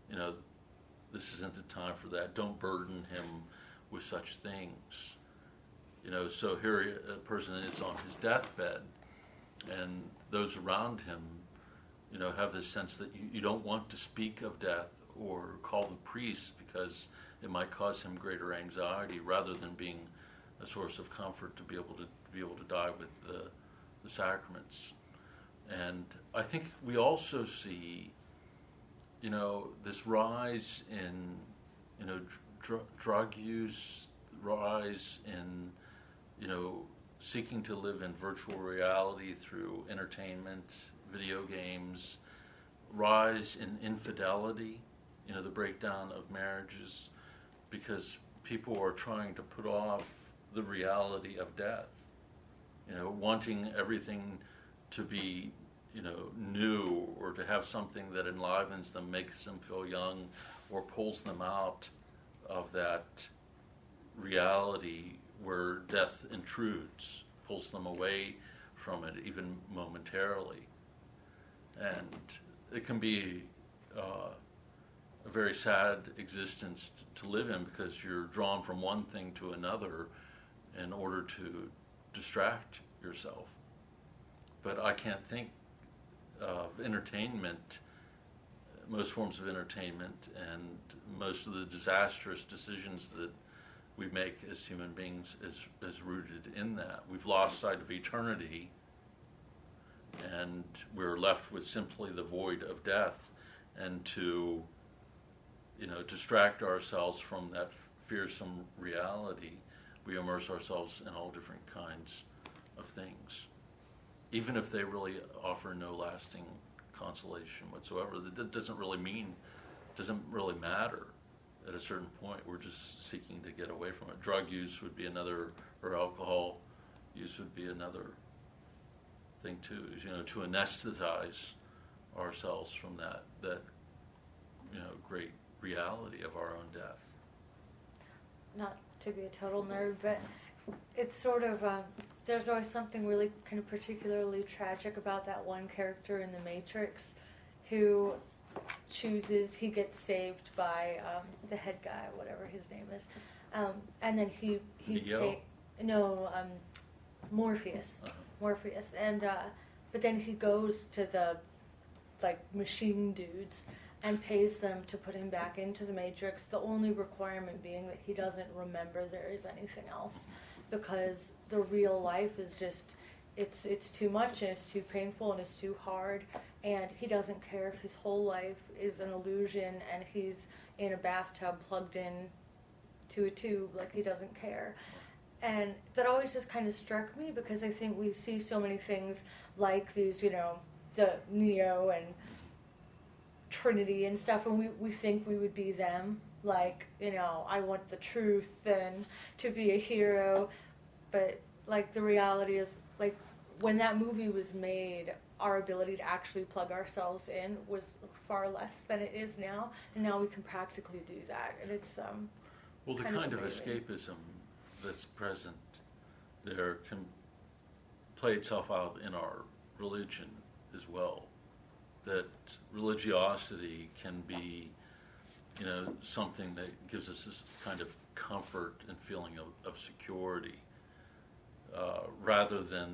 Speaker 2: this isn't the time for that. Don't burden him with such things." So here a person is on his deathbed, and those around him, have this sense that you don't want to speak of death or call the priest because it might cause him greater anxiety, rather than being a source of comfort to be able to die with the sacraments. And I think we also see, this rise in, drug use, rise in, seeking to live in virtual reality through entertainment, video games, rise in infidelity, the breakdown of marriages, because people are trying to put off the reality of death, wanting everything to be, new, or to have something that enlivens them, makes them feel young, or pulls them out of that reality where death intrudes, pulls them away from it, even momentarily. And it can be a very sad existence to live in, because you're drawn from one thing to another in order to distract yourself. But I can't think of entertainment, most forms of entertainment, and most of the disastrous decisions that we make as human beings is rooted in that. We've lost sight of eternity, and we're left with simply the void of death. And to distract ourselves from that fearsome reality, we immerse ourselves in all different kinds of things, even if they really offer no lasting consolation whatsoever. That doesn't really matter. At a certain point, we're just seeking to get away from it. Drug use would be another, or alcohol use would be another thing too. To anesthetize ourselves from that great reality of our own death.
Speaker 5: Not to be a total nerd, but it's sort of there's always something really kind of particularly tragic about that one character in The Matrix, who he gets saved by the head guy, whatever his name is, and then he
Speaker 2: Neo?
Speaker 5: Morpheus,
Speaker 2: Uh-huh.
Speaker 5: Morpheus, and but then he goes to the like machine dudes and pays them to put him back into the Matrix. The only requirement being that he doesn't remember there is anything else, because the real life is just it's too much and it's too painful and it's too hard, and he doesn't care if his whole life is an illusion and he's in a bathtub plugged in to a tube. Like, he doesn't care. And that always just kind of struck me, because I think we see so many things like these, you know, the Neo and Trinity and stuff, and we think we would be them. Like, you know, I want the truth and to be a hero. But, like, the reality is, like, when that movie was made, our ability to actually plug ourselves in was far less than it is now. And now we can practically do that. And it's,
Speaker 2: well, the
Speaker 5: kind of
Speaker 2: kind of
Speaker 5: amazing.
Speaker 2: escapism that's present there can play itself out in our religion as well. That religiosity can be, you know, something that gives us this kind of comfort and feeling of security, rather than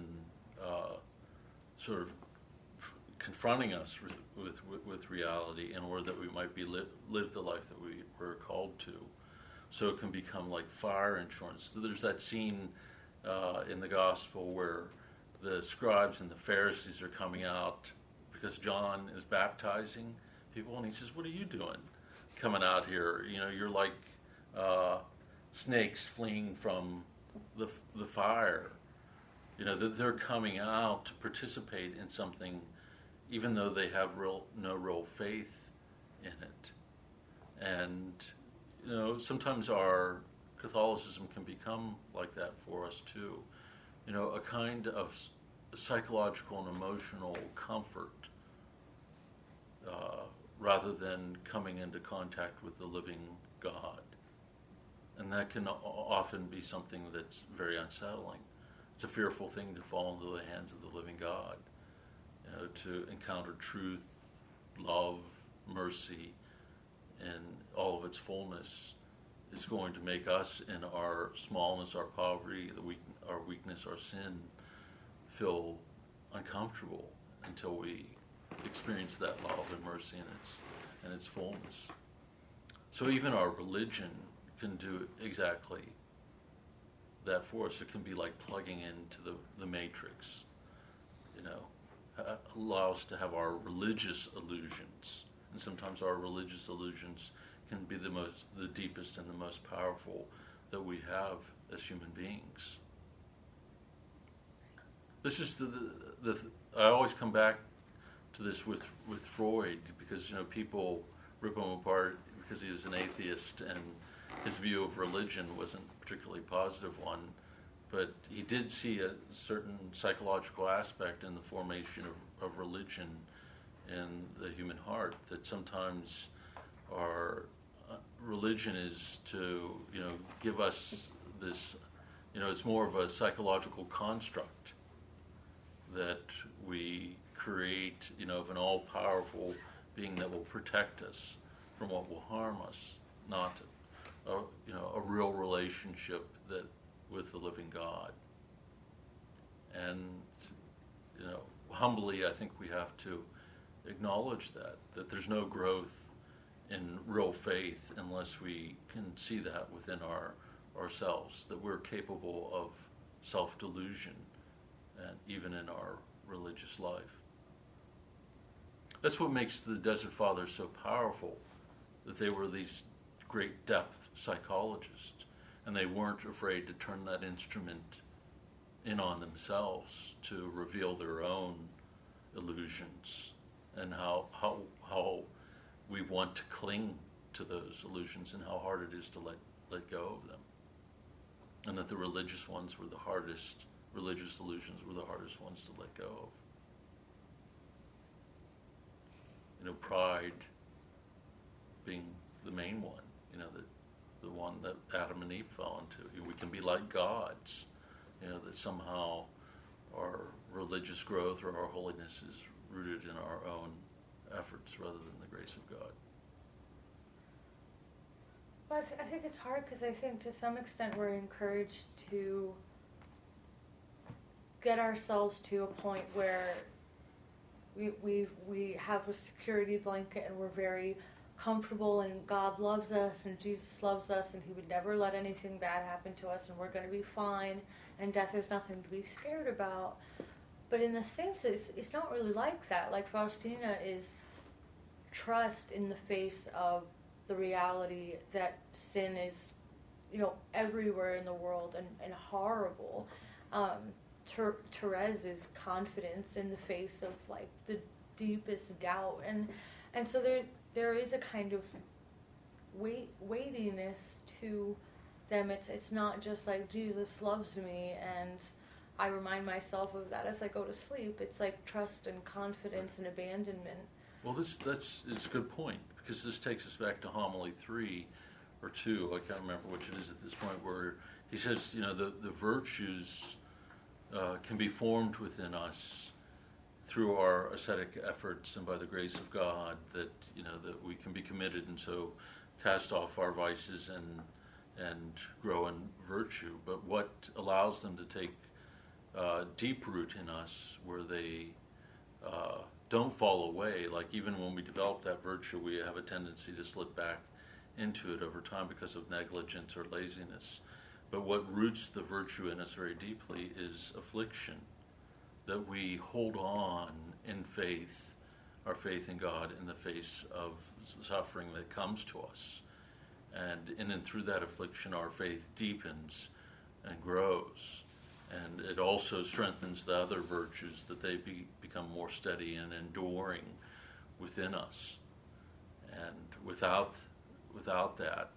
Speaker 2: sort of confronting us with reality in order that we might be live the life that we were called to. So it can become like fire insurance. So there's that scene in the gospel where the scribes and the Pharisees are coming out because John is baptizing people, and he says, "What are you doing coming out here? You know, you're like snakes fleeing from the fire." You know, that they're coming out to participate in something, even though they have no real faith in it. And, you know, sometimes our Catholicism can become like that for us too. You know, a kind of psychological and emotional comfort, rather than coming into contact with the living God. And that can often be something that's very unsettling. It's a fearful thing to fall into the hands of the living God. You know, to encounter truth, love, mercy, and all of its fullness is going to make us, in our smallness, our poverty, our weakness, our sin, feel uncomfortable until we experience that love and mercy in its fullness. So even our religion can do exactly that for us. It can be like plugging into the matrix, you know, allow us to have our religious illusions. And sometimes our religious illusions can be the deepest and the most powerful that we have as human beings. This is I always come back to this with Freud, because, you know, people rip him apart because he was an atheist and his view of religion wasn't a particularly positive one, but he did see a certain psychological aspect in the formation of religion in the human heart, that sometimes our religion is to, you know, give us this, you know, it's more of a psychological construct that we create, you know, of an all-powerful being that will protect us from what will harm us, not a real relationship with the living God. And, you know, humbly, I think we have to acknowledge that there's no growth in real faith unless we can see that within ourselves, that we're capable of self-delusion, and even in our religious life. That's what makes the Desert Fathers so powerful, that they were these great depth psychologists, and they weren't afraid to turn that instrument in on themselves to reveal their own illusions and how we want to cling to those illusions and how hard it is to let go of them. And that the religious illusions were the hardest ones to let go of. You know, pride being the main one, you know, the one that Adam and Eve fell into. We can be like gods, you know, that somehow our religious growth or our holiness is rooted in our own efforts rather than the grace of God.
Speaker 5: Well, I think it's hard because I think to some extent we're encouraged to get ourselves to a point where we have a security blanket and we're very comfortable and God loves us and Jesus loves us and he would never let anything bad happen to us and we're going to be fine and death is nothing to be scared about. But in the sense, it's not really like that. Like Faustina is trust in the face of the reality that sin is, everywhere in the world and horrible. Therese is confidence in the face of like the deepest doubt, and so there is a kind of weightiness to them. It's not just like Jesus loves me and I remind myself of that as I go to sleep. It's like trust and confidence and abandonment.
Speaker 2: Well, it's a good point, because this takes us back to homily 3 or 2, I can't remember which it is at this point, where he says, the virtues can be formed within us through our ascetic efforts and by the grace of God, that that we can be committed and so cast off our vices and grow in virtue. But what allows them to take deep root in us, where they don't fall away, like even when we develop that virtue, we have a tendency to slip back into it over time because of negligence or laziness. But what roots the virtue in us very deeply is affliction, that we hold on in faith, our faith in God, in the face of suffering that comes to us. And in and through that affliction, our faith deepens and grows. And it also strengthens the other virtues, that they become more steady and enduring within us. And without that,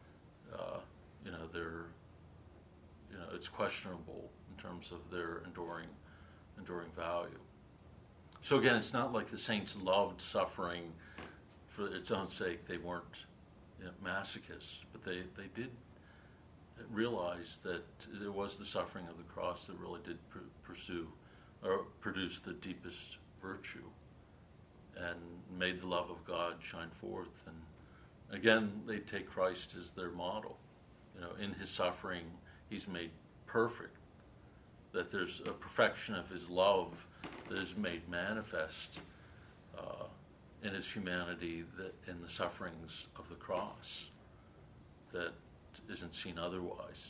Speaker 2: they're, it's questionable in terms of their enduring value. So again, it's not like the saints loved suffering for its own sake. They weren't masochists, but they did realize that it was the suffering of the cross that really did produce the deepest virtue and made the love of God shine forth. And again, they take Christ as their model. In his suffering, he's made perfect, that there's a perfection of his love that is made manifest in his humanity, that in the sufferings of the cross, that isn't seen otherwise.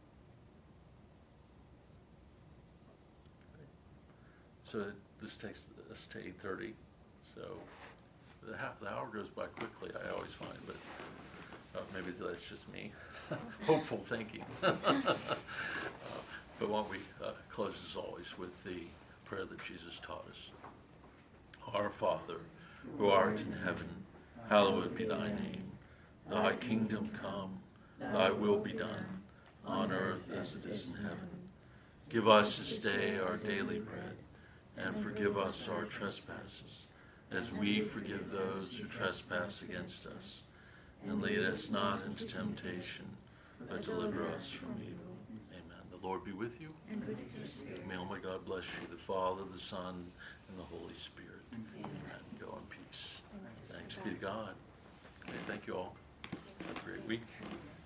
Speaker 2: So this takes us to 8:30. So the hour goes by quickly, I always find, but maybe that's just me. Hopeful thinking. But why don't we close as always with the prayer that Jesus taught us. Our Father, who art in heaven, hallowed be thy name. Thy kingdom come, thy will be done, on earth as it is in heaven. Give us this day our daily bread, and forgive us our trespasses, as we forgive those who trespass against us. And lead us not into temptation, but deliver us from evil. Amen. The Lord be with you.
Speaker 5: And with your spirit.
Speaker 2: May Almighty God bless you, the Father, the Son, and the Holy Spirit. Amen. Go in peace. Thanks be to God. Okay, thank you all. Have a great week.